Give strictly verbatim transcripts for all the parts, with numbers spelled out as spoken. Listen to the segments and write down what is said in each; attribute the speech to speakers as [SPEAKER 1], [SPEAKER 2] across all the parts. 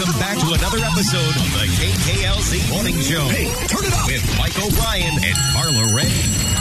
[SPEAKER 1] Welcome back to another episode of the K K L Z Morning Show. Hey, turn it up with Mike O'Brien and Carla Ray.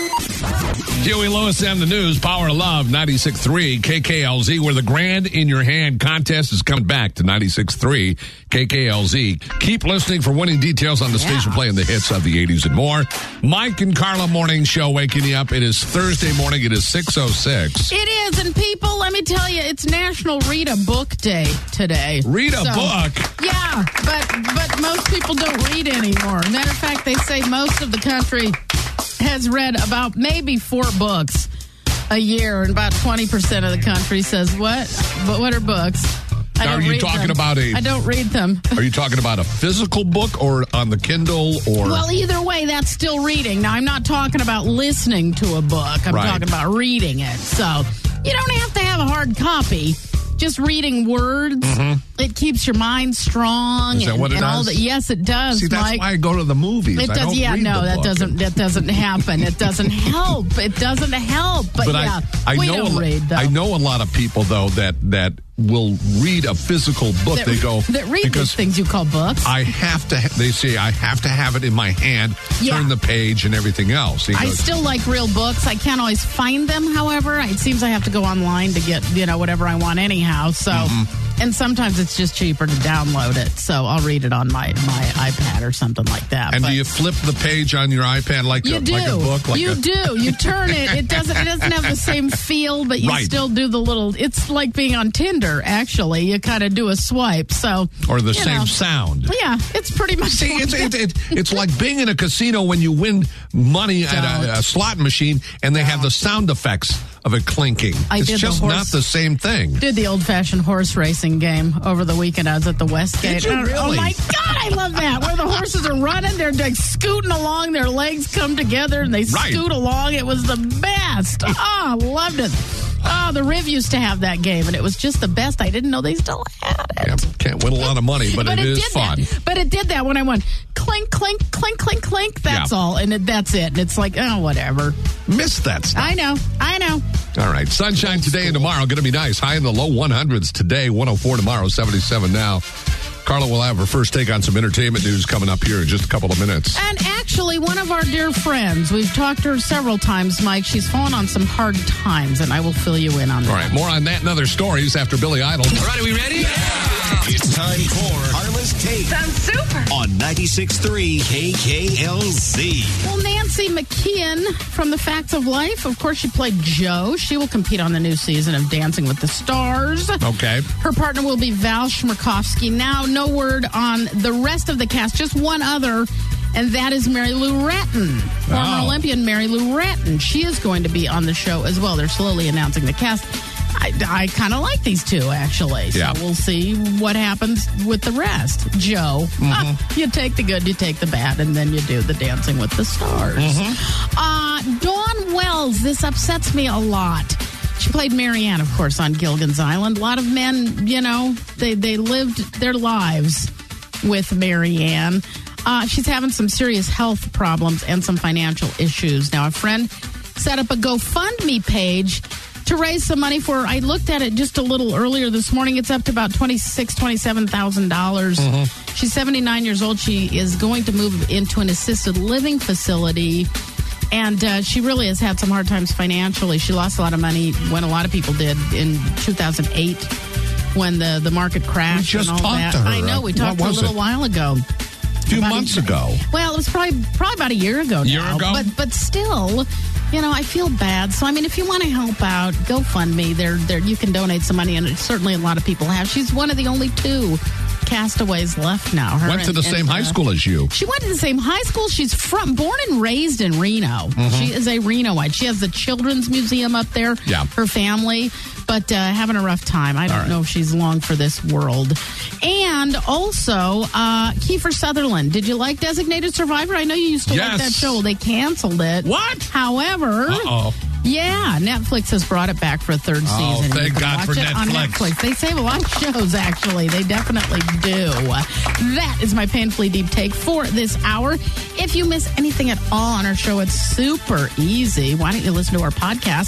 [SPEAKER 2] Huey Lewis and the News, Power of Love, ninety-six point three K K L Z, where the Grand in Your Hand contest is coming back to ninety-six point three K K L Z. Keep listening for winning details on the yeah. station playing the hits of the eighties and more. Mike and Carla Morning Show waking you up. It is Thursday morning. It is six oh six.
[SPEAKER 3] It is, and people, let me tell you, it's National Read a Book Day today.
[SPEAKER 2] Read a
[SPEAKER 3] so,
[SPEAKER 2] book?
[SPEAKER 3] Yeah, but, but most people don't read anymore. Matter of fact, they say most of the country has read about maybe four books a year, and about twenty percent of the country says, what? But what are books? I
[SPEAKER 2] now,
[SPEAKER 3] don't
[SPEAKER 2] are you
[SPEAKER 3] read
[SPEAKER 2] talking
[SPEAKER 3] them.
[SPEAKER 2] about a...
[SPEAKER 3] I don't read them.
[SPEAKER 2] Are you talking about a physical book or on the Kindle or...
[SPEAKER 3] Well, either way, that's still reading. Now, I'm not talking about listening to a book. I'm
[SPEAKER 2] right.
[SPEAKER 3] talking about reading it. So, you don't have to have a hard copy. Just reading words, mm-hmm. it keeps your mind strong.
[SPEAKER 2] Is that
[SPEAKER 3] and,
[SPEAKER 2] what it
[SPEAKER 3] and
[SPEAKER 2] does?
[SPEAKER 3] all the, yes, it does.
[SPEAKER 2] See, that's
[SPEAKER 3] Mike.
[SPEAKER 2] why I go to the movies.
[SPEAKER 3] It
[SPEAKER 2] I
[SPEAKER 3] does.
[SPEAKER 2] don't
[SPEAKER 3] Yeah,
[SPEAKER 2] read
[SPEAKER 3] no,
[SPEAKER 2] the
[SPEAKER 3] that
[SPEAKER 2] book.
[SPEAKER 3] doesn't. That doesn't happen. It doesn't help. It doesn't help. But,
[SPEAKER 2] But
[SPEAKER 3] yeah,
[SPEAKER 2] I, I
[SPEAKER 3] we
[SPEAKER 2] know
[SPEAKER 3] don't
[SPEAKER 2] a,
[SPEAKER 3] read. Though.
[SPEAKER 2] I know a lot of people though that that will read a physical book.
[SPEAKER 3] That,
[SPEAKER 2] they go
[SPEAKER 3] that read
[SPEAKER 2] because
[SPEAKER 3] these things you call books.
[SPEAKER 2] I have to. Ha- they say I have to have it in my hand,
[SPEAKER 3] Yeah.
[SPEAKER 2] turn the page, and everything else. He
[SPEAKER 3] I
[SPEAKER 2] goes,
[SPEAKER 3] still like real books. I can't always find them. However, it seems I have to go online to get you know whatever I want anyhow. So. Mm-hmm. And sometimes it's just cheaper to download it, so I'll read it on my, my iPad or something like that.
[SPEAKER 2] And
[SPEAKER 3] but
[SPEAKER 2] do you flip the page on your iPad like,
[SPEAKER 3] you
[SPEAKER 2] a,
[SPEAKER 3] do.
[SPEAKER 2] like a book? Like
[SPEAKER 3] you
[SPEAKER 2] a-
[SPEAKER 3] do. You turn it. It doesn't. It doesn't have the same feel, but you
[SPEAKER 2] Right.
[SPEAKER 3] still do the little. It's like being on Tinder. Actually, you kind of do a swipe. So
[SPEAKER 2] or the
[SPEAKER 3] you
[SPEAKER 2] same
[SPEAKER 3] know.
[SPEAKER 2] sound.
[SPEAKER 3] Yeah, it's pretty much.
[SPEAKER 2] See, it's, it, it, it's like being in a casino when you win money at a, a slot machine and they have the sound effects of it clinking.
[SPEAKER 3] I
[SPEAKER 2] it's
[SPEAKER 3] did
[SPEAKER 2] just
[SPEAKER 3] the horse,
[SPEAKER 2] not the same thing.
[SPEAKER 3] Did the old-fashioned horse racing game over the weekend. I was at the Westgate.
[SPEAKER 2] Did you really?
[SPEAKER 3] Oh, my God, I love that. Where the horses are running, they're like scooting along, their legs come together, and they
[SPEAKER 2] Right.
[SPEAKER 3] scoot along. It was the best. Oh, I loved it. Oh, the Riv used to have that game, and it was just the best. I didn't know they still had it.
[SPEAKER 2] Yeah, can't win a lot of money, but,
[SPEAKER 3] but
[SPEAKER 2] it,
[SPEAKER 3] it
[SPEAKER 2] is
[SPEAKER 3] did
[SPEAKER 2] fun.
[SPEAKER 3] That. But it did that when I went clink, clink, clink, clink, clink. That's
[SPEAKER 2] Yeah.
[SPEAKER 3] all, and it, that's it. And it's like, oh, whatever.
[SPEAKER 2] Missed that stuff.
[SPEAKER 3] I know, I know.
[SPEAKER 2] All right. Sunshine today and tomorrow. Going to be nice. High in the low one hundreds today. one oh four tomorrow. seventy-seven now. Carla will have her first take on some entertainment news coming up here in just a couple of minutes.
[SPEAKER 3] And actually, one of our dear friends, we've talked to her several times, Mike. She's fallen on some hard times, and I will fill you in on that.
[SPEAKER 2] All right. More on that and other stories after Billy Idol.
[SPEAKER 1] All right, are we ready? Yeah. It's time for Carla's Take.
[SPEAKER 4] Sounds super.
[SPEAKER 1] On ninety-six point three K K L Z.
[SPEAKER 3] Well, Nancy McKeon from The Facts of Life, of course, she played Jo. She will compete on the new season of Dancing with the Stars.
[SPEAKER 2] Okay.
[SPEAKER 3] Her partner will be Val Schmirkovsky. Now, no word on the rest of the cast, just one other, and that is Mary Lou Retton, former
[SPEAKER 2] Wow.
[SPEAKER 3] Olympian Mary Lou Retton. She is going to be on the show as well. They're slowly announcing the cast. I, I kind of like these two, actually. So
[SPEAKER 2] Yeah.
[SPEAKER 3] we'll see what happens with the rest. Jo,
[SPEAKER 2] Mm-hmm.
[SPEAKER 3] ah, you take the good, you take the bad, and then you do the Dancing with the Stars.
[SPEAKER 2] Mm-hmm.
[SPEAKER 3] Uh, Dawn Wells, this upsets me a lot. She played Marianne, of course, on Gilligan's Island. A lot of men, you know, they, they lived their lives with Marianne. Uh, she's having some serious health problems and some financial issues. Now, a friend set up a GoFundMe page to raise some money for her. I looked at it just a little earlier this morning. It's up to about twenty-six thousand dollars, twenty-seven thousand dollars. Mm-hmm. She's seventy-nine years old. She is going to move into an assisted living facility. And uh, she really has had some hard times financially. She lost a lot of money when a lot of people did in two thousand eight when the, the market crashed.
[SPEAKER 2] We just
[SPEAKER 3] and all
[SPEAKER 2] talked
[SPEAKER 3] that.
[SPEAKER 2] to her.
[SPEAKER 3] I know. We talked to her a
[SPEAKER 2] What was
[SPEAKER 3] little
[SPEAKER 2] it?
[SPEAKER 3] while ago.
[SPEAKER 2] A few
[SPEAKER 3] About
[SPEAKER 2] months
[SPEAKER 3] a,
[SPEAKER 2] ago.
[SPEAKER 3] Well, it was probably probably about a year ago now.
[SPEAKER 2] Year ago?
[SPEAKER 3] But, but still, you know, I feel bad. So, I mean, if you want to help out, GoFundMe. There, there, you can donate some money, and certainly a lot of people have. She's one of the only two castaways left now. Her
[SPEAKER 2] Went to
[SPEAKER 3] and-
[SPEAKER 2] the
[SPEAKER 3] and,
[SPEAKER 2] same high
[SPEAKER 3] uh,
[SPEAKER 2] school as you.
[SPEAKER 3] She went to the same high school. She's from, born and raised in Reno.
[SPEAKER 2] Mm-hmm.
[SPEAKER 3] She is a Renoite. She has the Children's Museum up there.
[SPEAKER 2] Yeah.
[SPEAKER 3] Her family, but uh, having a rough time. I don't
[SPEAKER 2] right.
[SPEAKER 3] know if she's long for this world. And also, uh, Kiefer Sutherland. Did you like Designated Survivor? I know you used to
[SPEAKER 2] Yes.
[SPEAKER 3] like that show. They canceled it.
[SPEAKER 2] What?
[SPEAKER 3] However,
[SPEAKER 2] Uh-oh.
[SPEAKER 3] yeah, Netflix has brought it back for a third
[SPEAKER 2] Oh,
[SPEAKER 3] season.
[SPEAKER 2] thank
[SPEAKER 3] You can
[SPEAKER 2] God
[SPEAKER 3] watch
[SPEAKER 2] for
[SPEAKER 3] it on
[SPEAKER 2] Netflix.
[SPEAKER 3] Netflix. They save a lot of shows, actually. They definitely do. That is my painfully deep take for this hour. If you miss anything at all on our show, it's super easy. Why don't you listen to our podcast?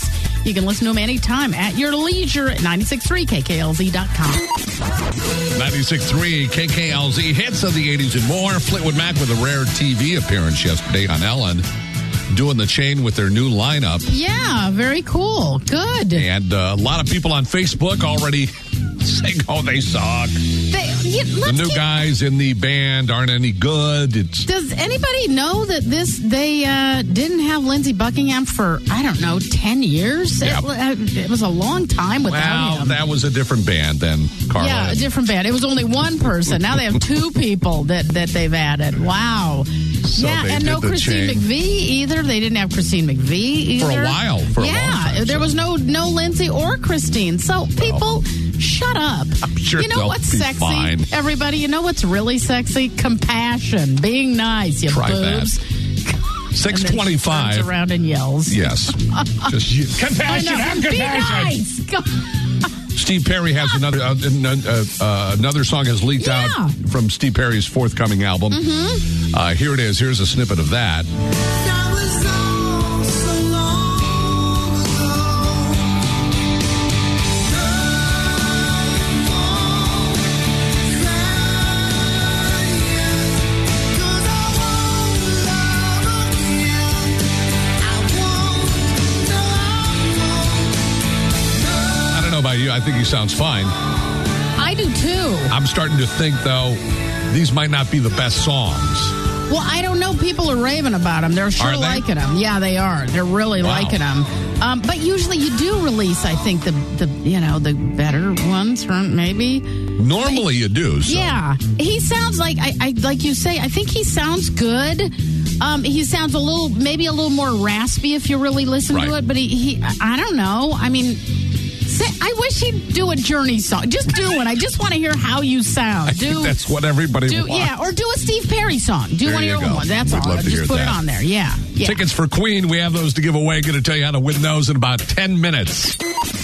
[SPEAKER 3] You can listen to them anytime at your leisure at ninety-six point three K K L Z dot com.
[SPEAKER 2] ninety-six point three K K L Z, hits of the eighties and more. Fleetwood Mac with a rare T V appearance yesterday on Ellen, doing the chain with their new lineup.
[SPEAKER 3] Yeah, very cool. Good.
[SPEAKER 2] And uh, a lot of people on Facebook already saying, oh, they suck.
[SPEAKER 3] They, yeah,
[SPEAKER 2] The new
[SPEAKER 3] get,
[SPEAKER 2] guys in the band aren't any good. It's
[SPEAKER 3] Does anybody know that this they uh, didn't have Lindsey Buckingham for, I don't know, ten years?
[SPEAKER 2] Yeah.
[SPEAKER 3] It, it was a long time without
[SPEAKER 2] Well,
[SPEAKER 3] him.
[SPEAKER 2] that was a different band than Carla.
[SPEAKER 3] Yeah, a different band. It was only one person. Now they have two people that, that they've added. Wow.
[SPEAKER 2] So
[SPEAKER 3] yeah,
[SPEAKER 2] they
[SPEAKER 3] and
[SPEAKER 2] did
[SPEAKER 3] no
[SPEAKER 2] the
[SPEAKER 3] Christine
[SPEAKER 2] chain.
[SPEAKER 3] McVie either. They didn't have Christine McVie either.
[SPEAKER 2] For a while, for a
[SPEAKER 3] yeah,
[SPEAKER 2] long time,
[SPEAKER 3] there
[SPEAKER 2] so.
[SPEAKER 3] was no no Lindsay or Christine. So people, shut up.
[SPEAKER 2] I'm sure
[SPEAKER 3] you know
[SPEAKER 2] they'll
[SPEAKER 3] what's
[SPEAKER 2] be
[SPEAKER 3] sexy?
[SPEAKER 2] fine.
[SPEAKER 3] Everybody, you know what's really sexy? Compassion, being nice. You
[SPEAKER 2] Try
[SPEAKER 3] boobs.
[SPEAKER 2] six
[SPEAKER 3] And then
[SPEAKER 2] twenty-five.
[SPEAKER 3] turns around and yells.
[SPEAKER 2] Yes. Just you.
[SPEAKER 3] I
[SPEAKER 2] Compassion,
[SPEAKER 3] know.
[SPEAKER 2] have
[SPEAKER 3] Be
[SPEAKER 2] compassion.
[SPEAKER 3] nice. Go-
[SPEAKER 2] Steve Perry has another uh, uh, uh, another song has leaked
[SPEAKER 3] Yeah.
[SPEAKER 2] out from Steve Perry's forthcoming album. Mm-hmm. Uh, here it is. Here's a snippet of that. I don't know about you. I think he sounds fine.
[SPEAKER 3] I do too.
[SPEAKER 2] I'm starting to think, though, these might not be the best songs.
[SPEAKER 3] Well, I don't know. People are raving about them. They're sure
[SPEAKER 2] Are they?
[SPEAKER 3] liking them. Yeah, they are. They're really
[SPEAKER 2] Wow.
[SPEAKER 3] liking them. Um, but usually, you do release. I think the the you know the better ones, or maybe.
[SPEAKER 2] Normally you do. So.
[SPEAKER 3] Yeah, he sounds like I, I like you say. I think he sounds good. Um, he sounds a little, maybe a little more raspy if you really listen
[SPEAKER 2] Right.
[SPEAKER 3] to it. But he, he, I don't know. I mean. Say, I wish he'd do a Journey song. Just do one. I just want to hear how you sound.
[SPEAKER 2] I
[SPEAKER 3] do,
[SPEAKER 2] think that's what everybody
[SPEAKER 3] do,
[SPEAKER 2] wants.
[SPEAKER 3] yeah, or do a Steve Perry song. Do
[SPEAKER 2] There
[SPEAKER 3] one of
[SPEAKER 2] you
[SPEAKER 3] your
[SPEAKER 2] go.
[SPEAKER 3] own ones. That's
[SPEAKER 2] We'd
[SPEAKER 3] all.
[SPEAKER 2] love to
[SPEAKER 3] Just
[SPEAKER 2] hear
[SPEAKER 3] put it
[SPEAKER 2] that.
[SPEAKER 3] on there. Yeah. yeah.
[SPEAKER 2] Tickets for Queen, we have those to give away. Going to tell you how to win those in about ten minutes.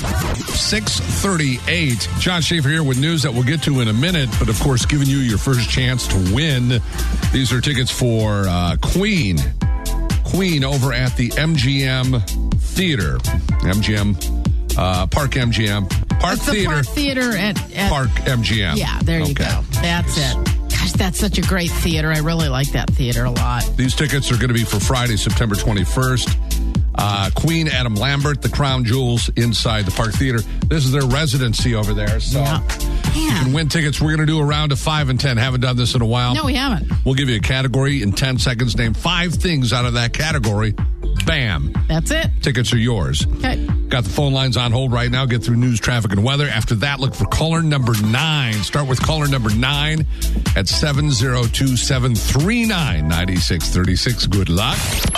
[SPEAKER 2] six thirty-eight. John Schaefer here with news that we'll get to in a minute, but of course, giving you your first chance to win. These are tickets for uh, Queen. Queen over at the M G M Theater. M G M, uh, Park M G M. Park
[SPEAKER 3] It's the
[SPEAKER 2] Theater.
[SPEAKER 3] Park Theater at, at
[SPEAKER 2] Park M G M.
[SPEAKER 3] Yeah, there you
[SPEAKER 2] Okay.
[SPEAKER 3] go. That's it. Gosh, that's such a great theater. I really like that theater a lot.
[SPEAKER 2] These tickets are going to be for Friday, September twenty-first. Uh, Queen, Adam Lambert, the Crown Jewels inside the Park Theater. This is their residency over there. So
[SPEAKER 3] Yeah.
[SPEAKER 2] you can
[SPEAKER 3] Man.
[SPEAKER 2] win tickets. We're going to do a round of five and ten. Haven't done this in a while.
[SPEAKER 3] No, we haven't.
[SPEAKER 2] We'll give you a category in ten seconds. Name five things out of that category. Bam.
[SPEAKER 3] That's it.
[SPEAKER 2] Tickets are yours.
[SPEAKER 3] Okay.
[SPEAKER 2] Got the phone lines on hold right now. Get through news, traffic, and weather. After that, look for caller number nine. Start with caller number nine at seven zero two, seven three nine, nine six three six. Good luck.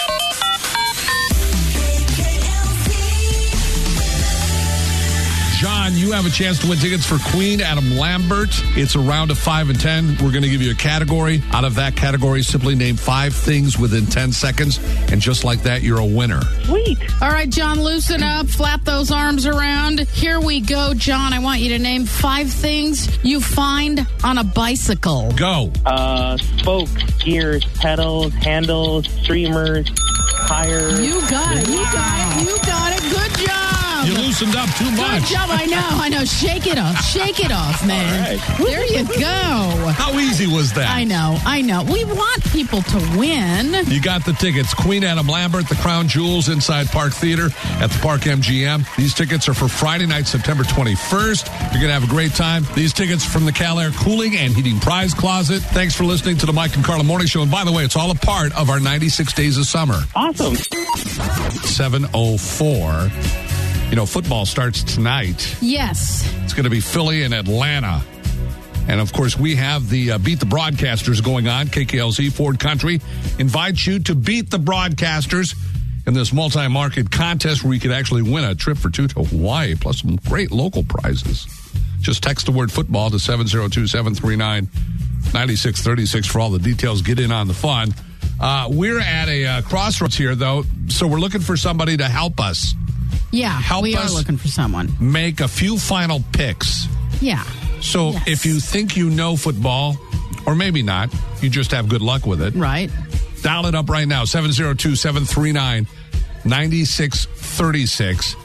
[SPEAKER 2] John, you have a chance to win tickets for Queen, Adam Lambert. It's a round of five and ten. We're going to give you a category. Out of that category, simply name five things within ten seconds. And just like that, you're a winner.
[SPEAKER 4] Sweet.
[SPEAKER 3] All right, John, loosen up. Flap those arms around. Here we go, John. I want you to name five things you find on a bicycle.
[SPEAKER 2] Go.
[SPEAKER 4] Uh, spokes, gears, pedals, handles, streamers, tires.
[SPEAKER 3] You got it. You got it. You got it. Good job.
[SPEAKER 2] You loosened up too
[SPEAKER 3] Good
[SPEAKER 2] much.
[SPEAKER 3] job. I know. I know. Shake it off. Shake it off, man.
[SPEAKER 4] All right.
[SPEAKER 3] There you go.
[SPEAKER 2] How easy was that?
[SPEAKER 3] I know. I know. We want people to win.
[SPEAKER 2] You got the tickets. Queen, Adam Lambert, the Crown Jewels inside Park Theater at the Park M G M. These tickets are for Friday night, September twenty-first. You're going to have a great time. These tickets from the Cal Air Cooling and Heating Prize Closet. Thanks for listening to the Mike and Carla Morning Show. And by the way, it's all a part of our ninety-six Days of Summer.
[SPEAKER 4] Awesome.
[SPEAKER 2] seven oh four. You know, football starts tonight.
[SPEAKER 3] Yes.
[SPEAKER 2] It's going to be Philly and Atlanta. And, of course, we have the uh, Beat the Broadcasters going on. K K L Z Ford Country invites you to beat the Broadcasters in this multi-market contest where you could actually win a trip for two to Hawaii, plus some great local prizes. Just text the word football to seven zero two, seven three nine, nine six three six for all the details. Get in on the fun. Uh, we're at a uh, crossroads here, though, so we're looking for somebody to help us
[SPEAKER 3] Yeah.
[SPEAKER 2] Help
[SPEAKER 3] we
[SPEAKER 2] us.
[SPEAKER 3] are looking for someone.
[SPEAKER 2] make a few final picks.
[SPEAKER 3] Yeah.
[SPEAKER 2] So
[SPEAKER 3] Yes.
[SPEAKER 2] if you think you know football, or maybe not, you just have good luck with it,
[SPEAKER 3] Right.
[SPEAKER 2] dial it up right now, seven zero two, seven three nine, nine six three six.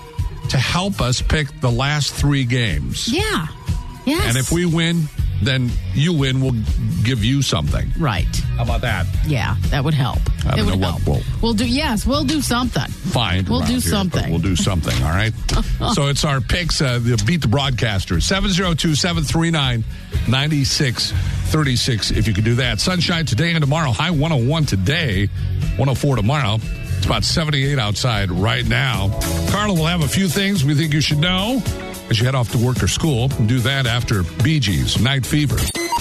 [SPEAKER 2] to help us pick the last three games.
[SPEAKER 3] Yeah. Yes.
[SPEAKER 2] And if we win, then you win. We'll give you something.
[SPEAKER 3] Right.
[SPEAKER 2] How about that?
[SPEAKER 3] Yeah, that would help.
[SPEAKER 2] I don't
[SPEAKER 3] it would
[SPEAKER 2] know
[SPEAKER 3] help.
[SPEAKER 2] what we'll-
[SPEAKER 3] We'll do. Yes, we'll do something.
[SPEAKER 2] Fine.
[SPEAKER 3] We'll
[SPEAKER 2] around
[SPEAKER 3] do
[SPEAKER 2] here,
[SPEAKER 3] something.
[SPEAKER 2] but We'll do something, all right? So it's our picks, uh, the Beat the Broadcasters, seven oh two, seven three nine, nine six three six, if you could do that. Sunshine today and tomorrow. High one oh one today, one oh four tomorrow. It's about seventy-eight outside right now. Carla will have a few things we think you should know as you head off to work or school. We'll do that after Bee Gees, Night Fever.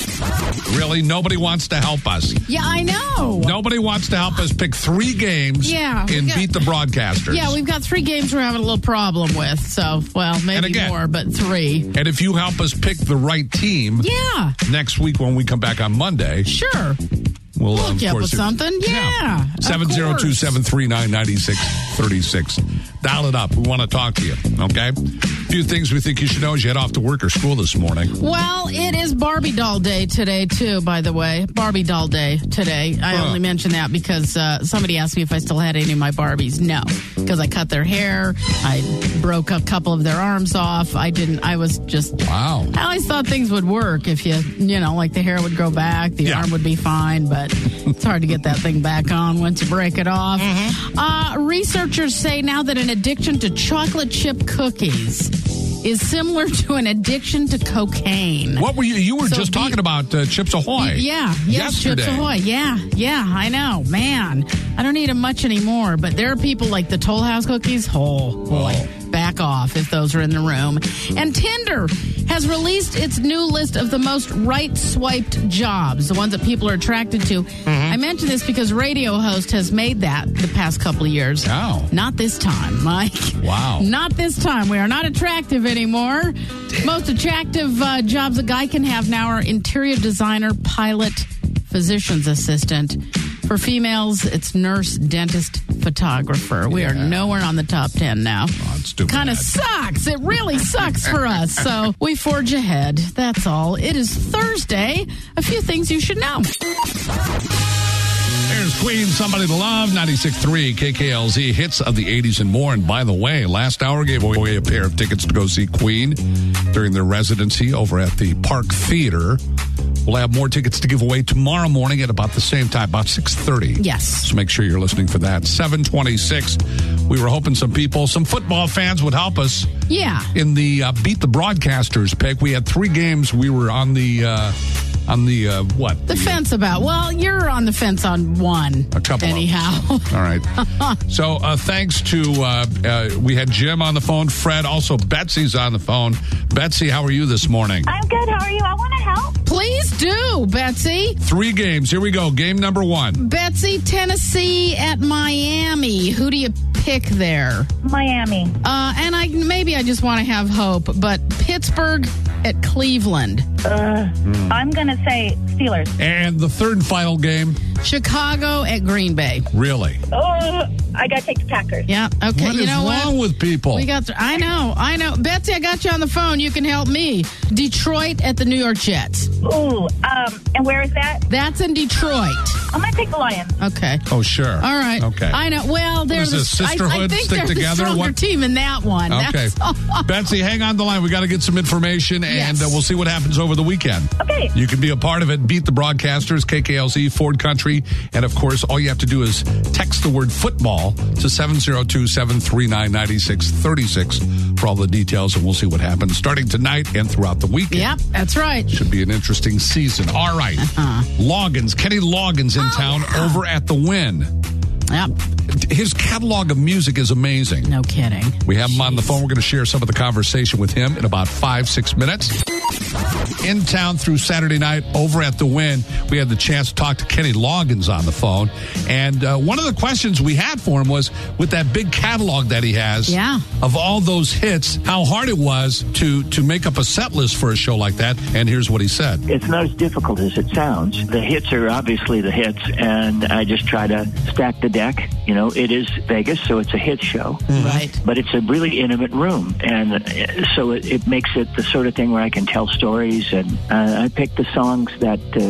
[SPEAKER 2] Really, nobody wants to help us.
[SPEAKER 3] Yeah, I know.
[SPEAKER 2] Nobody wants to help us pick three games
[SPEAKER 3] Yeah, we
[SPEAKER 2] in
[SPEAKER 3] got-
[SPEAKER 2] Beat the Broadcasters.
[SPEAKER 3] Yeah, we've got three games we're having a little problem with. So, well, maybe
[SPEAKER 2] again-
[SPEAKER 3] more, but three.
[SPEAKER 2] And if you help us pick the right team
[SPEAKER 3] Yeah,
[SPEAKER 2] next week when we come back on Monday,
[SPEAKER 3] sure.
[SPEAKER 2] we'll,
[SPEAKER 3] We'll
[SPEAKER 2] uh, of
[SPEAKER 3] get
[SPEAKER 2] course,
[SPEAKER 3] with something. Yeah, of
[SPEAKER 2] seven oh two,
[SPEAKER 3] course.
[SPEAKER 2] seven three nine, nine six three six. Dial it up. We want to talk to you, okay? A few things we think you should know as you head off to work or school this morning.
[SPEAKER 3] Well, it is Barbie doll day today, too, by the way. Barbie doll day today. I
[SPEAKER 2] Huh.
[SPEAKER 3] only mention that because uh, somebody asked me if I still had any of my Barbies. No, because I cut their hair. I broke a couple of their arms off. I didn't, I was just,
[SPEAKER 2] Wow.
[SPEAKER 3] I always thought things would work if you, you know, like the hair would grow back, the
[SPEAKER 2] Yeah.
[SPEAKER 3] arm would be fine, but it's hard to get that thing back on once you break it off.
[SPEAKER 2] Mm-hmm.
[SPEAKER 3] Uh, researchers say now that an addiction to chocolate chip cookies is similar to an addiction to cocaine.
[SPEAKER 2] What were you? You were
[SPEAKER 3] So
[SPEAKER 2] just
[SPEAKER 3] be-
[SPEAKER 2] talking about uh, Chips Ahoy.
[SPEAKER 3] Yeah, yes,
[SPEAKER 2] yesterday.
[SPEAKER 3] Chips Ahoy. Yeah, yeah, I know. Man, I don't eat them much anymore, but there are people like the Toll House cookies. Oh, boy.
[SPEAKER 2] Oh.
[SPEAKER 3] Back off if those are in the room. And Tinder has released its new list of the most right-swiped jobs, the ones that people are attracted to.
[SPEAKER 2] Mm-hmm.
[SPEAKER 3] I mention this because Radio Host has made that the past couple of years.
[SPEAKER 2] Oh.
[SPEAKER 3] Not this time, Mike.
[SPEAKER 2] Wow.
[SPEAKER 3] Not this time. We are not attractive anymore. Most attractive uh, jobs a guy can have now are interior designer, pilot, physician's assistant. For females, it's nurse, dentist, photographer. We are
[SPEAKER 2] Yeah.
[SPEAKER 3] nowhere on the top ten now.
[SPEAKER 2] Oh, it's too
[SPEAKER 3] Kind of
[SPEAKER 2] bad.
[SPEAKER 3] sucks. It really sucks for us. So we forge ahead. That's all. It is Thursday. A few things you should know.
[SPEAKER 2] There's Queen, Somebody to Love, ninety-six point three K K L Z, hits of the eighties and more. And by the way, last hour gave away a pair of tickets to go see Queen during their residency over at the Park Theater. We'll have more tickets to give away tomorrow morning at about the same time, about six thirty.
[SPEAKER 3] Yes.
[SPEAKER 2] So make sure you're listening for that. seven twenty-six. We were hoping some people, some football fans would help us
[SPEAKER 3] Yeah.
[SPEAKER 2] in the uh, Beat the Broadcasters pick. We had three games. We were on the, uh, on the, uh, what?
[SPEAKER 3] The fence about. Well, you're on the fence on one.
[SPEAKER 2] A couple of
[SPEAKER 3] Anyhow.
[SPEAKER 2] All right. So uh, thanks to, uh, uh, we had Jim on the phone, Fred, also Betsy's on the phone. Betsy, how are you this morning?
[SPEAKER 5] I'm good. How are you? I want to help.
[SPEAKER 3] Please do, Betsy.
[SPEAKER 2] Three games. Here we go. Game number one.
[SPEAKER 3] Betsy, Tennessee at Miami. Who do you pick there?
[SPEAKER 5] Miami.
[SPEAKER 3] Uh, and I maybe I just want to have hope, but Pittsburgh at Cleveland.
[SPEAKER 5] Uh, I'm going to say Steelers.
[SPEAKER 2] And the third and final game.
[SPEAKER 3] Chicago at Green Bay.
[SPEAKER 2] Really?
[SPEAKER 5] Oh, I got to take the Packers.
[SPEAKER 3] Yeah, okay.
[SPEAKER 2] What
[SPEAKER 3] you
[SPEAKER 2] is
[SPEAKER 3] know
[SPEAKER 2] wrong
[SPEAKER 3] what?
[SPEAKER 2] with people?
[SPEAKER 3] We got. Th- I know. I know. Betsy, I got you on the phone. You can help me. Detroit at the New York Jets.
[SPEAKER 5] Ooh, um, and where is that?
[SPEAKER 3] That's in Detroit.
[SPEAKER 5] I'm going to take the Lions.
[SPEAKER 3] Okay.
[SPEAKER 2] Oh, sure.
[SPEAKER 3] All right.
[SPEAKER 2] Okay.
[SPEAKER 3] I know. Well, there's
[SPEAKER 2] is this,
[SPEAKER 3] a, I- I,
[SPEAKER 2] sisterhood
[SPEAKER 3] think
[SPEAKER 2] stick
[SPEAKER 3] they're
[SPEAKER 2] together?
[SPEAKER 3] the stronger
[SPEAKER 2] What-
[SPEAKER 3] team in that one.
[SPEAKER 2] Okay.
[SPEAKER 3] That's all.
[SPEAKER 2] Betsy, hang on the line. We got to get some information, and
[SPEAKER 3] Yes.
[SPEAKER 2] uh, we'll see what happens over the weekend.
[SPEAKER 5] Okay.
[SPEAKER 2] You can be a part of it. Beat the Broadcasters, K K L Z, Ford Country. And, of course, all you have to do is text the word football to seven oh two, seven three nine, nine six three six for all the details, and we'll see what happens starting tonight and throughout the weekend.
[SPEAKER 3] Yep, that's right.
[SPEAKER 2] Should be an interesting season. All right.
[SPEAKER 3] Uh-huh.
[SPEAKER 2] Loggins, Kenny Loggins in
[SPEAKER 3] Oh,
[SPEAKER 2] town
[SPEAKER 3] yeah.
[SPEAKER 2] over at the Wynn.
[SPEAKER 3] Yep.
[SPEAKER 2] His catalog of music is amazing.
[SPEAKER 3] No kidding.
[SPEAKER 2] We have him on the phone. We're going to share some of the conversation with him in about five, six minutes. In town through Saturday night over at the Wynn, we had the chance to talk to Kenny Loggins on the phone. And uh, one of the questions we had for him was, with that big catalog that he has,
[SPEAKER 3] Yeah.
[SPEAKER 2] of all those hits, how hard it was to, to make up a set list for a show like that. And here's what he said.
[SPEAKER 6] It's not as difficult as it sounds. The hits are obviously the hits, and I just try to stack the deck. You know, it is Vegas, so it's a hit show.
[SPEAKER 3] Right.
[SPEAKER 6] But it's a really intimate room, and uh, so it, it makes it the sort of thing where I can tell stories, and uh, I pick the songs that, uh, you know,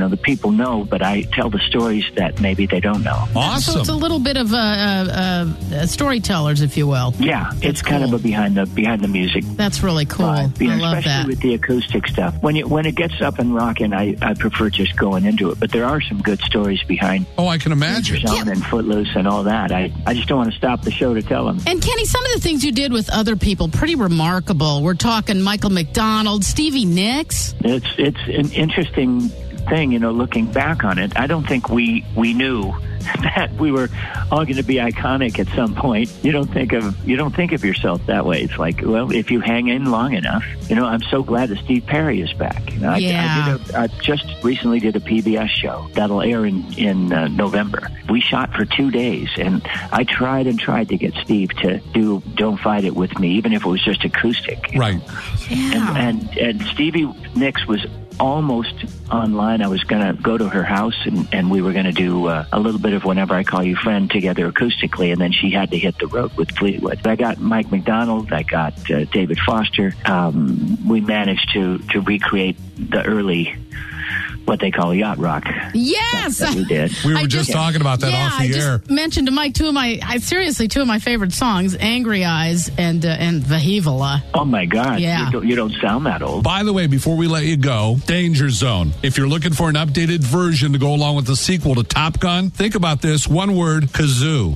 [SPEAKER 6] know, the people know, but I tell the stories that maybe they don't know.
[SPEAKER 2] Awesome.
[SPEAKER 3] So it's a little bit of a, a, a, a storytellers, if you will.
[SPEAKER 6] Yeah, it's kind
[SPEAKER 3] cool.
[SPEAKER 6] of a behind the behind the music.
[SPEAKER 3] That's really cool.
[SPEAKER 6] vibe, you know,
[SPEAKER 3] I love
[SPEAKER 6] especially
[SPEAKER 3] that.
[SPEAKER 6] with the acoustic stuff. When it when it gets up and rocking, I, I prefer just going into it. But there are some good stories behind
[SPEAKER 2] Oh, I can imagine.
[SPEAKER 6] Zone and Footloose and all that. I, I just don't want to stop the show to tell them.
[SPEAKER 3] And Kenny, some of the things you did with other people, pretty remarkable. We're talking Michael McDonald, Stevie Nicks.
[SPEAKER 6] It's it's an interesting thing, you know, looking back on it. I don't think we we knew that we were all going to be iconic at some point. You don't think of you don't think of yourself that way. It's like, well, if you hang in long enough, you know. I'm so glad that Steve Perry is back. You know, I,
[SPEAKER 3] Yeah.
[SPEAKER 6] I, did a, I just recently did a P B S show that'll air in in uh, November. We shot for two days, and I tried and tried to get Steve to do "Don't Fight It With Me," even if it was just acoustic.
[SPEAKER 2] Right.
[SPEAKER 3] Yeah.
[SPEAKER 6] And, and and Stevie Nicks was almost online. I was going to go to her house, and, and we were going to do uh, a little bit of Whenever I Call You Friend together acoustically, and then she had to hit the road with Fleetwood. I got Mike McDonald. I got uh, David Foster. Um, we managed to, to recreate the early, what they call yacht rock.
[SPEAKER 3] Yes.
[SPEAKER 6] That we did.
[SPEAKER 2] We were
[SPEAKER 3] I
[SPEAKER 2] just,
[SPEAKER 3] just-
[SPEAKER 2] talking about that
[SPEAKER 3] yeah,
[SPEAKER 2] off the
[SPEAKER 3] I
[SPEAKER 2] air.
[SPEAKER 3] just mentioned to Mike two of my, I seriously, two of my favorite songs, Angry Eyes and uh, and Vahivola.
[SPEAKER 6] Oh, my God.
[SPEAKER 3] Yeah.
[SPEAKER 6] You don't, you don't sound that old.
[SPEAKER 2] By the way, before we let you go, Danger Zone. If you're looking for an updated version to go along with the sequel to Top Gun, think about this. One word, kazoo.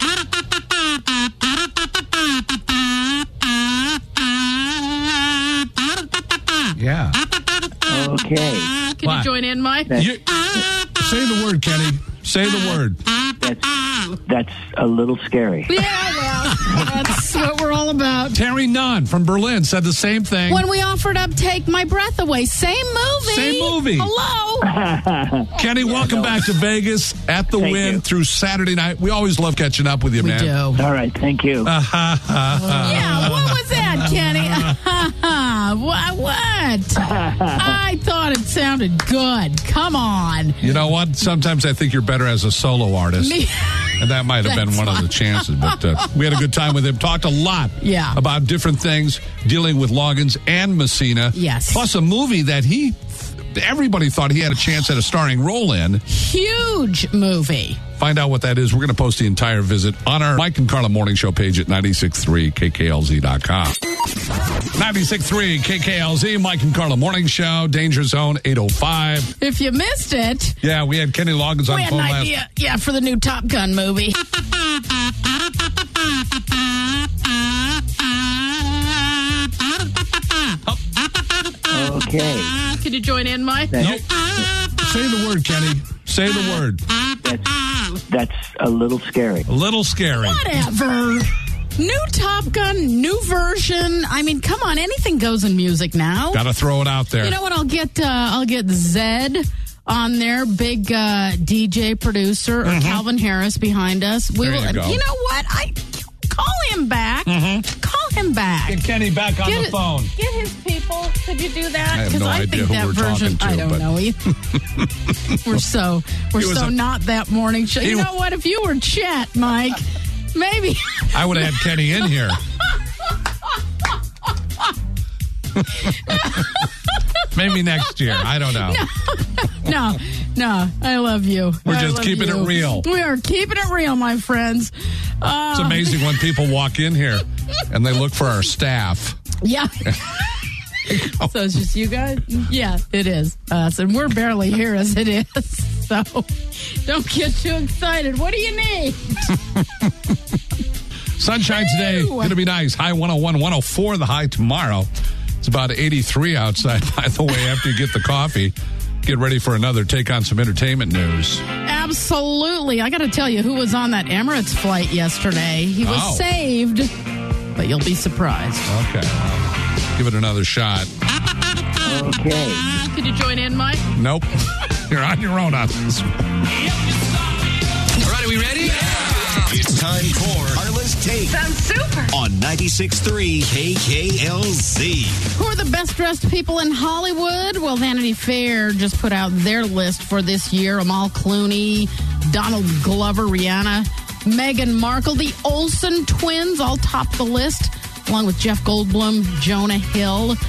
[SPEAKER 2] Yeah.
[SPEAKER 6] Okay.
[SPEAKER 3] Can
[SPEAKER 2] What?
[SPEAKER 3] you join in, Mike?
[SPEAKER 2] You, say the word, Kenny. Say the word.
[SPEAKER 6] That's, that's a little scary.
[SPEAKER 3] Yeah, well, that's what we're all about.
[SPEAKER 2] Terry Nunn from Berlin said the same thing.
[SPEAKER 3] When we offered up Take My Breath Away, same movie.
[SPEAKER 2] Same movie.
[SPEAKER 3] Hello.
[SPEAKER 2] Kenny, welcome back to Vegas at the
[SPEAKER 6] Thank
[SPEAKER 2] Win
[SPEAKER 6] you.
[SPEAKER 2] through Saturday night. We always love catching up with you,
[SPEAKER 3] We
[SPEAKER 2] man.
[SPEAKER 3] do.
[SPEAKER 6] All right. Thank you.
[SPEAKER 2] Uh,
[SPEAKER 3] Yeah, what was that, Kenny? what? What? I thought it sounded good. Come on.
[SPEAKER 2] You know what? Sometimes I think you're better as a solo artist.
[SPEAKER 3] Me-
[SPEAKER 2] And that might have been
[SPEAKER 3] That's
[SPEAKER 2] one of the
[SPEAKER 3] fine.
[SPEAKER 2] chances. But uh, we had a good time with him. Talked a lot
[SPEAKER 3] Yeah.
[SPEAKER 2] about different things, dealing with Loggins and Messina.
[SPEAKER 3] Yes.
[SPEAKER 2] Plus a movie that he, everybody thought he had a chance at a starring role in.
[SPEAKER 3] Huge movie.
[SPEAKER 2] Find out what that is. We're going to post the entire visit on our Mike and Carla Morning Show page at nine six three K K L Z dot com. ninety-six point three K K L Z, Mike and Carla Morning Show, Danger Zone eight oh five.
[SPEAKER 3] If you missed it,
[SPEAKER 2] Yeah, we had Kenny Loggins on
[SPEAKER 3] we
[SPEAKER 2] the
[SPEAKER 3] had
[SPEAKER 2] phone
[SPEAKER 3] an
[SPEAKER 2] last.
[SPEAKER 3] idea. Yeah, for the new Top Gun movie.
[SPEAKER 6] Okay.
[SPEAKER 3] Could you join in, Mike?
[SPEAKER 2] Nope. Say the word, Kenny. Say the word.
[SPEAKER 6] That's, that's a little scary.
[SPEAKER 2] A little scary.
[SPEAKER 3] Whatever. New Top Gun, new version. I mean, come on, anything goes in music now.
[SPEAKER 2] Got to throw it out there.
[SPEAKER 3] You know what? I'll get uh, I'll get Zed on there, big uh, D J producer, or Calvin Harris behind us. We
[SPEAKER 2] There
[SPEAKER 3] will.
[SPEAKER 2] you go.
[SPEAKER 3] You know what? I call him back. Call him back.
[SPEAKER 2] Get Kenny back on
[SPEAKER 3] Get
[SPEAKER 2] the
[SPEAKER 3] it-
[SPEAKER 2] phone.
[SPEAKER 3] Get his people. Could you do that?
[SPEAKER 2] I have
[SPEAKER 3] 'Cause
[SPEAKER 2] no idea
[SPEAKER 3] think
[SPEAKER 2] who
[SPEAKER 3] that
[SPEAKER 2] we're
[SPEAKER 3] version,
[SPEAKER 2] talking to,
[SPEAKER 3] I don't
[SPEAKER 2] but-
[SPEAKER 3] know either. we're so we're
[SPEAKER 2] He was
[SPEAKER 3] so
[SPEAKER 2] a-
[SPEAKER 3] not that morning show.
[SPEAKER 2] He
[SPEAKER 3] You
[SPEAKER 2] wa-
[SPEAKER 3] know what? If you were Chet, Mike, maybe.
[SPEAKER 2] I would have had Kenny in here. Maybe next year. I don't know.
[SPEAKER 3] No, no, I love you.
[SPEAKER 2] We're
[SPEAKER 3] I
[SPEAKER 2] just
[SPEAKER 3] love
[SPEAKER 2] keeping
[SPEAKER 3] you.
[SPEAKER 2] it real.
[SPEAKER 3] We are keeping it real, my friends. Uh,
[SPEAKER 2] It's amazing when people walk in here and they look for our staff.
[SPEAKER 3] Yeah. So it's just you guys? Yeah, it is us. And we're barely here as it is. So don't get too excited. What do you need?
[SPEAKER 2] Sunshine today.
[SPEAKER 3] Woo!
[SPEAKER 2] Going to be nice. High one oh one, one oh four the high tomorrow. It's about eighty-three outside, by the way, after you get the coffee. Get ready for another take on some entertainment news.
[SPEAKER 3] Absolutely. I got to tell you who was on that Emirates flight yesterday. He was
[SPEAKER 2] Oh.
[SPEAKER 3] saved, but you'll be surprised.
[SPEAKER 2] Okay. Well, give it another shot.
[SPEAKER 6] Okay.
[SPEAKER 3] Could you join in, Mike?
[SPEAKER 2] Nope. You're on your own on this.
[SPEAKER 1] All right, are we ready? It's time for Carla's Take.
[SPEAKER 5] Sounds super.
[SPEAKER 1] On ninety-six point three K K L Z.
[SPEAKER 3] Who are the best dressed people in Hollywood? Well, Vanity Fair just put out their list for this year. Amal Clooney, Donald Glover, Rihanna, Meghan Markle, the Olsen twins all top the list, along with Jeff Goldblum, Jonah Hill.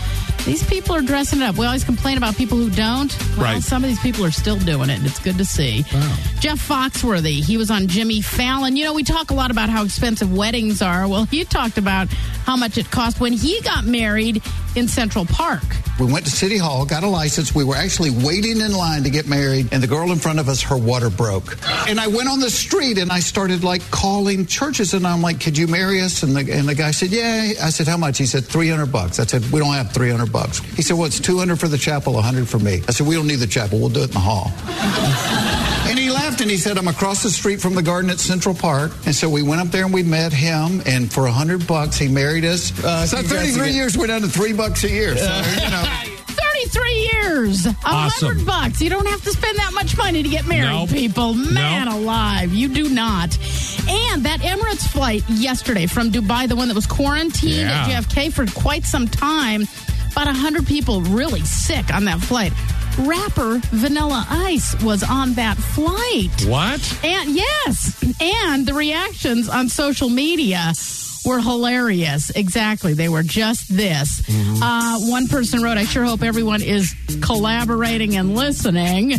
[SPEAKER 3] these people are dressing it up. We always complain about people who don't. Well,
[SPEAKER 2] Right.
[SPEAKER 3] some of these people are still doing it, and it's good to see.
[SPEAKER 2] Wow.
[SPEAKER 3] Jeff Foxworthy, he was on Jimmy Fallon. You know, we talk a lot about how expensive weddings are. Well, he talked about how much it cost when he got married in Central Park.
[SPEAKER 7] We went to City Hall, got a license. We were actually waiting in line to get married, and the girl in front of us, her water broke. And I went on the street, and I started, like, calling churches, and I'm like, could you marry us? And the, and the guy said, yeah. I said, how much? He said, three hundred bucks. I said, we don't have three hundred bucks. He said, well, it's two hundred for the chapel, one hundred for me. I said, we don't need the chapel. We'll do it in the hall. And he laughed, and he said, I'm across the street from the garden at Central Park. And so we went up there, and we met him, and for one hundred bucks, he married us. Uh, so thirty-three years, we're down to three bucks a year. So, you know.
[SPEAKER 3] thirty-three years. A
[SPEAKER 2] Awesome.
[SPEAKER 3] hundred bucks. You don't have to spend that much money to get married,
[SPEAKER 2] Nope.
[SPEAKER 3] people. Man
[SPEAKER 2] Nope.
[SPEAKER 3] alive. You do not. And that Emirates flight yesterday from Dubai, the one that was quarantined
[SPEAKER 2] Yeah.
[SPEAKER 3] at J F K for quite some time, about one hundred people really sick on that flight. Rapper Vanilla Ice was on that flight.
[SPEAKER 2] What?
[SPEAKER 3] And yes, and the reactions on social media were hilarious. Exactly. They were just this.
[SPEAKER 2] Mm-hmm.
[SPEAKER 3] Uh, one person wrote, I sure hope everyone is collaborating and listening.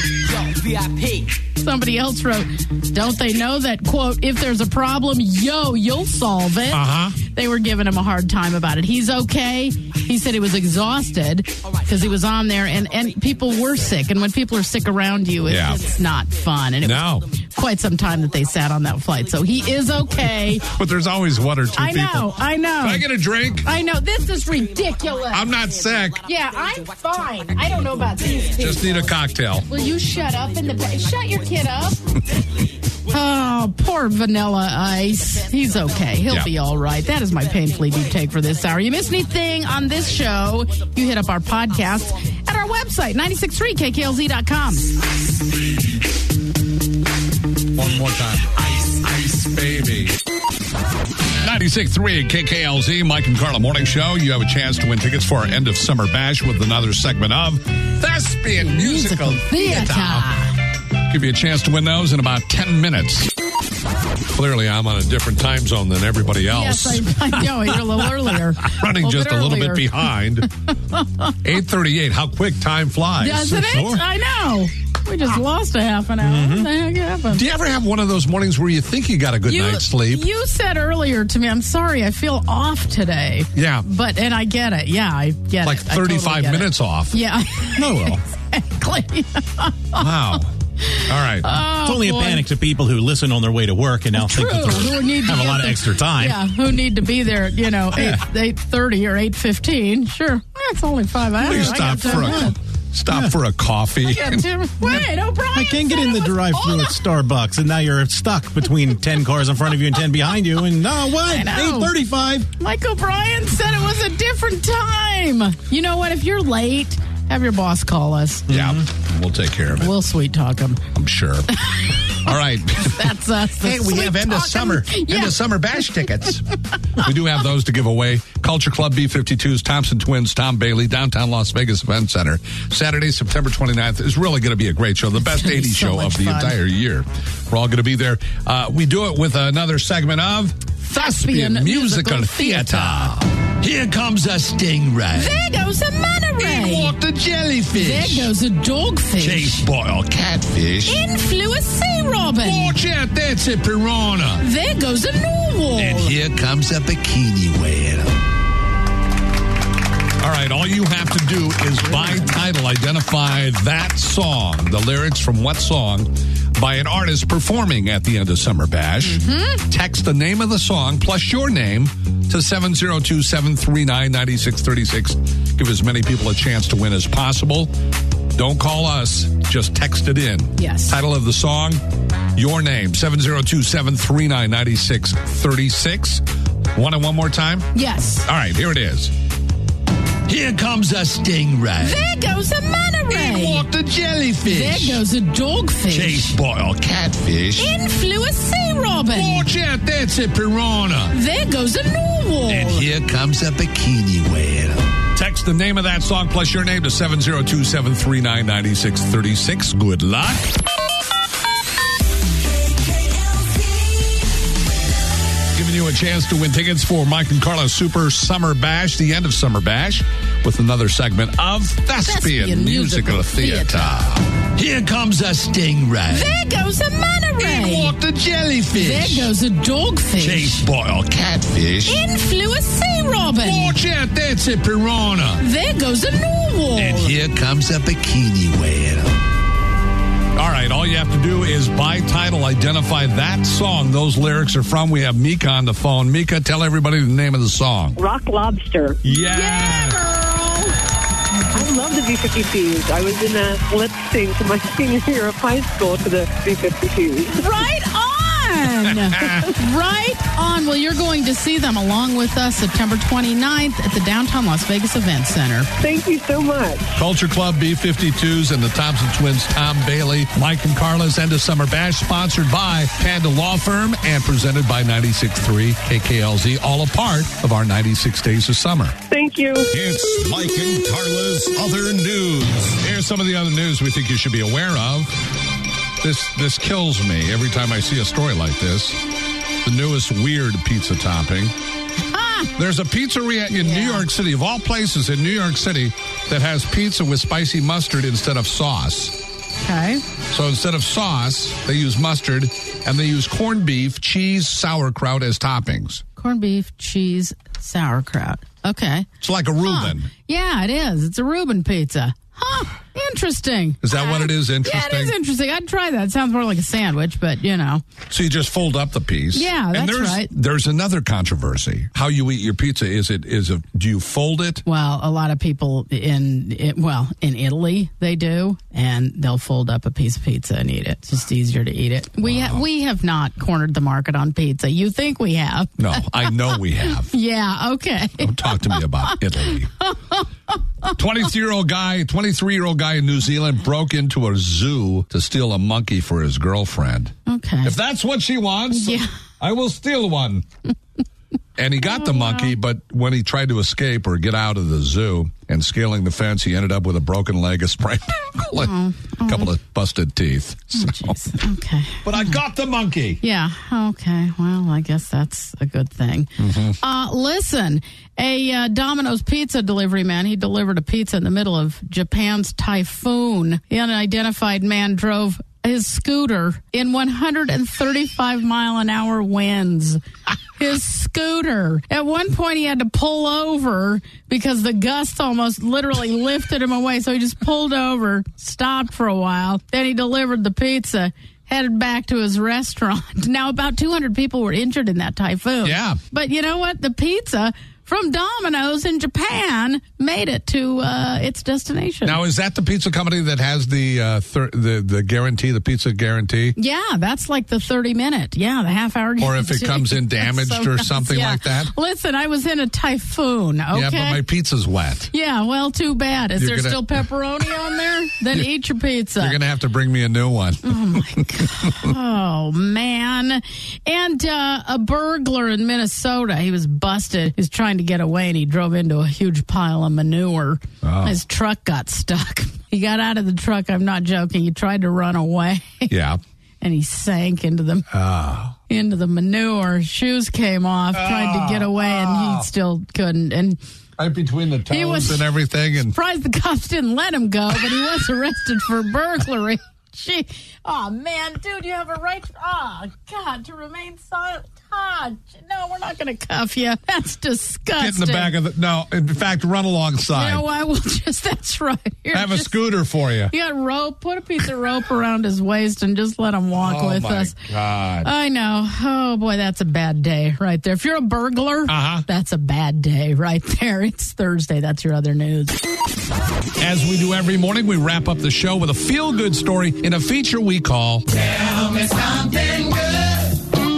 [SPEAKER 3] Somebody else wrote, don't they know that, quote, if there's a problem, yo, you'll solve it.
[SPEAKER 2] Uh-huh.
[SPEAKER 3] They were giving him a hard time about it. He's okay. He said he was exhausted because he was on there, and, and people were sick. And when people are sick around you, it's,
[SPEAKER 2] Yeah.
[SPEAKER 3] it's not fun. And it
[SPEAKER 2] No.
[SPEAKER 3] was quite some time that they sat on that flight. So he is okay.
[SPEAKER 2] But there's always one or two
[SPEAKER 3] I
[SPEAKER 2] people.
[SPEAKER 3] know, I know.
[SPEAKER 2] Can I get a drink?
[SPEAKER 3] I know. This is ridiculous.
[SPEAKER 2] I'm not sick.
[SPEAKER 3] Yeah, I'm fine. I don't know about these people.
[SPEAKER 2] Just need a cocktail.
[SPEAKER 3] Will you shut up in the back? Shut your kid up. Oh, poor Vanilla Ice. He's okay. He'll
[SPEAKER 2] Yeah.
[SPEAKER 3] be all right. That is my painfully deep take for this hour. You miss anything on this show, you hit up our podcast at our website, nine six three K K L Z dot com.
[SPEAKER 2] One more time. Ice, ice, baby. ninety-six point three K K L Z, Mike and Carla Morning Show. You have a chance to win tickets for our end of summer bash with another segment of Thespian Musical Theater. Give you a chance to win those in about ten minutes. Clearly, I'm on a different time zone than everybody else.
[SPEAKER 3] Yes, I, I know. You're a little earlier.
[SPEAKER 2] Running
[SPEAKER 3] A
[SPEAKER 2] just
[SPEAKER 3] bit
[SPEAKER 2] a little
[SPEAKER 3] earlier.
[SPEAKER 2] bit behind. eight thirty-eight. How quick time flies.
[SPEAKER 3] Doesn't it?
[SPEAKER 2] Sure.
[SPEAKER 3] I know. We just lost a half an hour.
[SPEAKER 2] Mm-hmm.
[SPEAKER 3] What the heck happened?
[SPEAKER 2] Do you ever have one of those mornings where you think you got a good
[SPEAKER 3] You,
[SPEAKER 2] night's sleep?
[SPEAKER 3] you said earlier to me, I'm sorry, I feel off today.
[SPEAKER 2] Yeah.
[SPEAKER 3] But, and I get it. Yeah, I get
[SPEAKER 2] Like
[SPEAKER 3] it. I totally
[SPEAKER 2] thirty-five
[SPEAKER 3] get it.
[SPEAKER 2] minutes off.
[SPEAKER 3] Yeah.
[SPEAKER 2] Oh, well.
[SPEAKER 3] Exactly.
[SPEAKER 2] Wow. All right.
[SPEAKER 3] Oh,
[SPEAKER 8] It's only
[SPEAKER 3] boy.
[SPEAKER 8] a panic to people who listen on their way to work and now
[SPEAKER 3] True.
[SPEAKER 8] think that
[SPEAKER 3] Who need
[SPEAKER 8] they
[SPEAKER 3] to
[SPEAKER 8] have a
[SPEAKER 3] get
[SPEAKER 8] lot of
[SPEAKER 3] there.
[SPEAKER 8] extra time.
[SPEAKER 3] Yeah, who need to be there, you know, eight eight thirty or eight fifteen. Sure. That's only five hours.
[SPEAKER 2] Please
[SPEAKER 3] I
[SPEAKER 2] stop
[SPEAKER 3] got
[SPEAKER 2] for
[SPEAKER 3] ten
[SPEAKER 2] a
[SPEAKER 3] minutes.
[SPEAKER 2] stop for a coffee.
[SPEAKER 3] I got ten- Wait, O'Brien.
[SPEAKER 8] I can't get
[SPEAKER 3] said
[SPEAKER 8] in the
[SPEAKER 3] it was-
[SPEAKER 8] drive-thru
[SPEAKER 3] Hold
[SPEAKER 8] at
[SPEAKER 3] on.
[SPEAKER 8] Starbucks, and now you're stuck between ten cars in front of you and ten behind you. And no, what?
[SPEAKER 3] I know.
[SPEAKER 8] eight thirty-five.
[SPEAKER 3] Mike O'Brien said it was a different time. You know what? If you're late, have your boss call us.
[SPEAKER 2] Yeah, we'll take care of it.
[SPEAKER 3] We'll sweet talk him.
[SPEAKER 2] I'm sure. All right.
[SPEAKER 3] That's us. the
[SPEAKER 9] Hey, we
[SPEAKER 3] sweet
[SPEAKER 9] have end of
[SPEAKER 3] talking-
[SPEAKER 9] summer,
[SPEAKER 3] Yeah.
[SPEAKER 9] end of summer bash tickets.
[SPEAKER 2] We do have those to give away. Culture Club B fifty-two's Thompson Twins, Tom Bailey, Downtown Las Vegas Event Center. Saturday, September twenty-ninth is really going to be a great show. The best
[SPEAKER 3] gonna be
[SPEAKER 2] eighties
[SPEAKER 3] so
[SPEAKER 2] show of
[SPEAKER 3] much
[SPEAKER 2] the
[SPEAKER 3] fun.
[SPEAKER 2] entire year. We're all going to be there. Uh, we do it with another segment of
[SPEAKER 3] Thespian Musical Theater.
[SPEAKER 9] Here comes a stingray.
[SPEAKER 3] There goes a manta ray.
[SPEAKER 9] Water jellyfish.
[SPEAKER 3] There goes a dogfish.
[SPEAKER 9] Chase boil catfish.
[SPEAKER 3] In flew a sea robin.
[SPEAKER 9] Watch out, that's a piranha.
[SPEAKER 3] There goes a narwhal.
[SPEAKER 9] And here comes a bikini whale.
[SPEAKER 2] All right, all you have to do is by title identify that song, the lyrics from what song, by an artist performing at the end of Summer Bash.
[SPEAKER 3] Mm-hmm.
[SPEAKER 2] Text the name of the song plus your name to seven zero two, seven three nine, nine six three six. Give as many people a chance to win as possible. Don't call us, just text it in.
[SPEAKER 3] Yes.
[SPEAKER 2] Title of the song, your name, seven zero two, seven three nine, nine six three six. Want it one more time?
[SPEAKER 3] Yes.
[SPEAKER 2] All right, here it is.
[SPEAKER 9] Here comes a stingray.
[SPEAKER 3] There goes a manta ray.
[SPEAKER 9] Water jellyfish.
[SPEAKER 3] There goes a dogfish.
[SPEAKER 9] Chase boil catfish.
[SPEAKER 3] In flew a sea robin.
[SPEAKER 9] Watch out, that's a piranha.
[SPEAKER 3] There goes a narwhal.
[SPEAKER 9] And here comes a bikini whale.
[SPEAKER 2] Text the name of that song plus your name to seven zero two, seven three nine, nine six three six. Good luck. Giving you a chance to win tickets for Mike and Carla's Super Summer Bash, the end of Summer Bash. with another segment of Thespian,
[SPEAKER 3] Thespian
[SPEAKER 2] Musical,
[SPEAKER 3] Musical
[SPEAKER 2] Theater.
[SPEAKER 3] Theater.
[SPEAKER 9] Here comes a stingray.
[SPEAKER 3] There goes a manta ray.
[SPEAKER 9] Water jellyfish.
[SPEAKER 3] There goes a dogfish.
[SPEAKER 9] Chase boil catfish.
[SPEAKER 3] In flew a sea robin.
[SPEAKER 9] Watch out, that's a piranha.
[SPEAKER 3] There goes a narwhal.
[SPEAKER 9] And here comes a bikini whale.
[SPEAKER 2] All right, all you have to do is by title identify that song those lyrics are from. We have Mika on the phone. Mika, tell everybody the name of the song.
[SPEAKER 10] Rock Lobster.
[SPEAKER 2] Yeah.
[SPEAKER 3] Yeah, girl.
[SPEAKER 10] I love the B fifty-twos. I was in a lip sync to my senior year of high school to the B fifty-twos.
[SPEAKER 3] Right on. Right on. Well, you're going to see them along with us September twenty-ninth at the Downtown Las Vegas Event Center.
[SPEAKER 10] Thank you so much.
[SPEAKER 2] Culture Club, B fifty-twos, and the Thompson Twins, Tom Bailey, Mike and Carla's End of Summer Bash, sponsored by Panda Law Firm and presented by ninety-six point three K K L Z, all a part of our ninety-six Days of Summer.
[SPEAKER 10] Thank you.
[SPEAKER 1] It's Mike and Carla's Other News.
[SPEAKER 2] Here's some of the other news we think you should be aware of. This this kills me every time I see a story like this. The newest weird pizza topping.
[SPEAKER 3] Ah!
[SPEAKER 2] There's a pizzeria in
[SPEAKER 3] Yeah.
[SPEAKER 2] New York City, of all places in New York City, that has pizza with spicy mustard instead of sauce.
[SPEAKER 3] Okay.
[SPEAKER 2] So instead of sauce, they use mustard, and they use corned beef, cheese, sauerkraut as toppings.
[SPEAKER 3] Corned beef, cheese, sauerkraut. Okay.
[SPEAKER 2] It's like a Reuben.
[SPEAKER 3] Huh. Yeah, it is. It's a Reuben pizza. Huh. Interesting.
[SPEAKER 2] Is that what it is?
[SPEAKER 3] Yeah,
[SPEAKER 2] Interesting?
[SPEAKER 3] it is interesting. I'd try that. It sounds more like a sandwich, but, you know.
[SPEAKER 2] So you just fold up the piece.
[SPEAKER 3] Yeah,
[SPEAKER 2] and
[SPEAKER 3] that's
[SPEAKER 2] there's,
[SPEAKER 3] right.
[SPEAKER 2] There's another controversy. How you eat your pizza. Is it is it do you fold it?
[SPEAKER 3] Well, a lot of people in, it, well, in Italy, they do, and they'll fold up a piece of pizza and eat it. It's just easier to eat it. We, ha- we have not cornered the market on pizza. You think we have?
[SPEAKER 2] No, I know we have.
[SPEAKER 3] Yeah, okay.
[SPEAKER 2] Don't talk to me about Italy. twenty-three-year-old guy, twenty-three-year-old guy in New Zealand broke into a zoo to steal a monkey for his girlfriend.
[SPEAKER 3] Okay.
[SPEAKER 2] If that's what she wants,
[SPEAKER 3] Yeah.
[SPEAKER 2] I will steal one. And he got the monkey, but when he tried to escape or get out of the zoo and scaling the fence, he ended up with a broken leg, a sprained ankle, and a couple of busted teeth. So.
[SPEAKER 3] Oh, jeez. Okay.
[SPEAKER 2] But I got the monkey.
[SPEAKER 3] Yeah. Okay. Well, I guess that's a good thing.
[SPEAKER 2] Mm-hmm.
[SPEAKER 3] Uh, listen, a uh, Domino's pizza delivery man, he delivered a pizza in the middle of Japan's typhoon. The unidentified man drove his scooter in one hundred thirty-five mile an hour winds. His scooter. At one point, he had to pull over because the gusts almost literally lifted him away. So he just pulled over, stopped for a while. Then he delivered the pizza, headed back to his restaurant. Now, about two hundred people were injured in that typhoon.
[SPEAKER 2] Yeah.
[SPEAKER 3] But you know what? The pizza from Domino's in Japan made it to uh, its destination.
[SPEAKER 2] Now, is that the pizza company that has the uh, thir- the the guarantee, the pizza guarantee?
[SPEAKER 3] Yeah, that's like the thirty minute. Yeah, the half hour.
[SPEAKER 2] Or if it comes in damaged
[SPEAKER 3] So
[SPEAKER 2] or
[SPEAKER 3] nice,
[SPEAKER 2] something
[SPEAKER 3] yeah.
[SPEAKER 2] like that?
[SPEAKER 3] Listen, I was in a typhoon, okay?
[SPEAKER 2] Yeah, but my pizza's wet.
[SPEAKER 3] Yeah, well, too bad. Is
[SPEAKER 2] You're
[SPEAKER 3] there
[SPEAKER 2] gonna-
[SPEAKER 3] still pepperoni on there? Then eat your pizza.
[SPEAKER 2] You're going to have to bring me a new one.
[SPEAKER 3] Oh, my God. Oh, man. And uh, a burglar in Minnesota, he was busted. He was trying to get away, and he drove into a huge pile of manure.
[SPEAKER 2] Oh.
[SPEAKER 3] His truck got stuck. He got out of the truck. I'm not joking. He tried to run away.
[SPEAKER 2] Yeah.
[SPEAKER 3] And he sank into the
[SPEAKER 2] Oh.
[SPEAKER 3] into the manure. Shoes came off. Tried to get away, and he still couldn't. And
[SPEAKER 2] Right between the toes
[SPEAKER 3] was-
[SPEAKER 2] and everything. And
[SPEAKER 3] surprised the cops didn't let him go, but he was arrested for burglary. Gee, oh man, dude, you have a right. To, oh God, to remain silent. God, no, we're not going to cuff you. That's disgusting.
[SPEAKER 2] get in the back of the. No, in fact, run alongside.
[SPEAKER 3] You know what? We'll just. That's right. Here,
[SPEAKER 2] Have a
[SPEAKER 3] just-
[SPEAKER 2] scooter for you.
[SPEAKER 3] You got rope. Put a piece of rope around his waist and just let him walk
[SPEAKER 2] Oh
[SPEAKER 3] with
[SPEAKER 2] my
[SPEAKER 3] us.
[SPEAKER 2] God.
[SPEAKER 3] I know. Oh boy, that's a bad day right there. If you're a burglar,
[SPEAKER 2] Uh-huh.
[SPEAKER 3] that's a bad day right there. It's Thursday. That's your other news.
[SPEAKER 2] As we do every morning, we wrap up the show with a feel-good story in a feature we call
[SPEAKER 11] Tell me something good.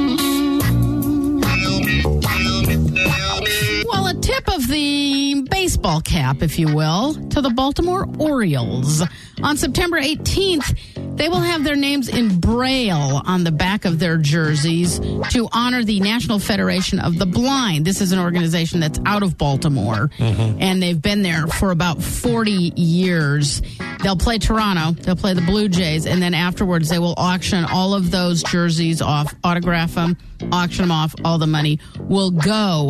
[SPEAKER 3] Well, a tip of the baseball cap, if you will, to the Baltimore Orioles. On September eighteenth, they will have their names in Braille on the back of their jerseys to honor the National Federation of the Blind. This is an organization that's out of Baltimore, and they've been there for about forty years. They'll play Toronto, they'll play the Blue Jays, and then afterwards they will auction all of those jerseys off, autograph them, auction them off. All the money will go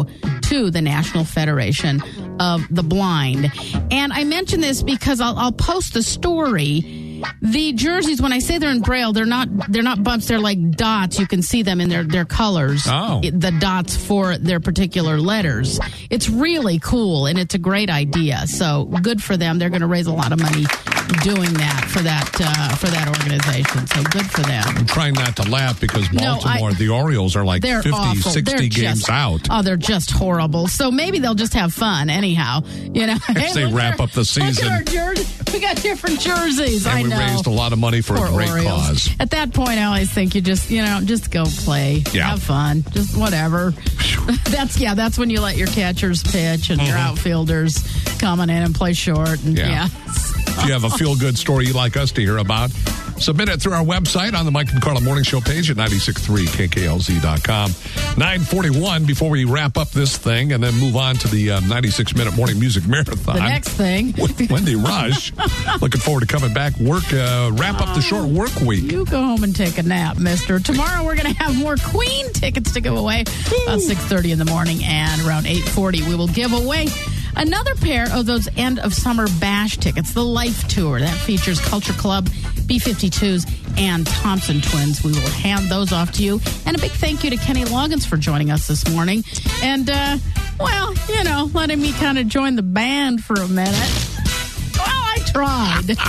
[SPEAKER 3] to the National Federation of the Blind. And I mention this because I'll, I'll post the story. The jerseys, when I say they're in Braille, they're not they're not bumps, they're like dots. You can see them in their, their colors.
[SPEAKER 2] Oh.
[SPEAKER 3] The dots for their particular letters. It's really cool, and it's a great idea. So good for them. They're going to raise a lot of money doing that for that uh, for that organization. So good for them.
[SPEAKER 2] I'm trying not to laugh because
[SPEAKER 3] No,
[SPEAKER 2] Baltimore,
[SPEAKER 3] I-
[SPEAKER 2] the Orioles are like
[SPEAKER 3] They're
[SPEAKER 2] fifty,
[SPEAKER 3] awful.
[SPEAKER 2] sixty
[SPEAKER 3] They're
[SPEAKER 2] games
[SPEAKER 3] just,
[SPEAKER 2] out.
[SPEAKER 3] Oh, they're just horrible. So maybe they'll just have fun anyhow. You know,
[SPEAKER 2] As they
[SPEAKER 3] look
[SPEAKER 2] wrap
[SPEAKER 3] at our-
[SPEAKER 2] up the season.
[SPEAKER 3] Look at our jerseys. We got different jerseys.
[SPEAKER 2] And
[SPEAKER 3] I
[SPEAKER 2] we
[SPEAKER 3] know.
[SPEAKER 2] raised a lot of money for
[SPEAKER 3] Poor
[SPEAKER 2] a great
[SPEAKER 3] Orioles.
[SPEAKER 2] cause.
[SPEAKER 3] At that point, I always think you just, you know, just go play.
[SPEAKER 2] Yeah.
[SPEAKER 3] Have fun. Just whatever. That's, yeah, that's when you let your catchers pitch and your
[SPEAKER 2] Mhm.
[SPEAKER 3] outfielders come in and play short. And
[SPEAKER 2] Yeah.
[SPEAKER 3] yeah.
[SPEAKER 2] If you have a feel-good story you'd like us to hear about, submit it through our website on the Mike and Carla Morning Show page at nine six three K K L Z dot com. nine forty-one before we wrap up this thing and then move on to the uh, ninety-six minute morning music marathon.
[SPEAKER 3] The next thing.
[SPEAKER 2] With Wendy Rush. Looking forward to coming back, work, uh, wrap up the short work week.
[SPEAKER 3] You go home and take a nap, mister. Tomorrow we're going to have more Queen tickets to give away about six thirty in the morning, and around eight forty we will give away another pair of those end of summer bash tickets, the Life Tour. That features Culture Club, B fifty-twos, and Thompson Twins. We will hand those off to you. And a big thank you to Kenny Loggins for joining us this morning. And, uh, well, you know, letting me kind of join the band for a minute. Well, I tried.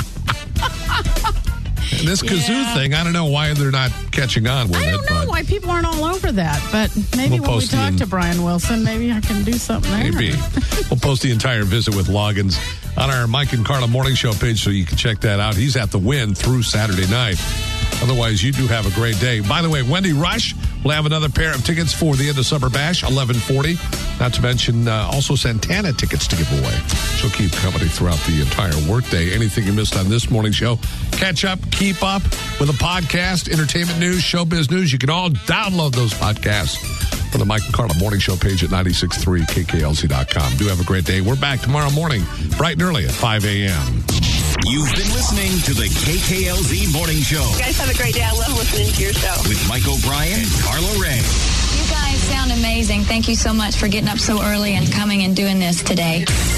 [SPEAKER 2] This kazoo
[SPEAKER 3] Yeah.
[SPEAKER 2] thing, I don't know why they're not catching on with
[SPEAKER 3] I
[SPEAKER 2] it.
[SPEAKER 3] don't know
[SPEAKER 2] but
[SPEAKER 3] why people aren't all over that, but maybe
[SPEAKER 2] We'll
[SPEAKER 3] when we
[SPEAKER 2] post the
[SPEAKER 3] talk
[SPEAKER 2] in-
[SPEAKER 3] to Brian Wilson, maybe I can do something there.
[SPEAKER 2] Maybe. We'll post the entire visit with Loggins on our Mike and Carla Morning Show page so you can check that out. He's at the Win through Saturday night. Otherwise, you do have a great day. By the way, Wendy Rush will have another pair of tickets for the end of summer bash, eleven forty. Not to mention uh, also Santana tickets to give away. She'll keep company throughout the entire workday. Anything you missed on this morning show, catch up, keep up with a podcast, entertainment news, showbiz news. You can all download those podcasts from the Mike and Carla Morning Show page at nine six three K K L Z dot com. Do have a great day. We're back tomorrow morning, bright and early at five a.m.
[SPEAKER 1] You've been listening to the K K L Z Morning Show
[SPEAKER 10] You guys have a great day. I love listening to your show.
[SPEAKER 1] with Mike O'Brien and Carla Ray.
[SPEAKER 12] You guys sound amazing. Thank you so much for getting up so early and coming and doing this today.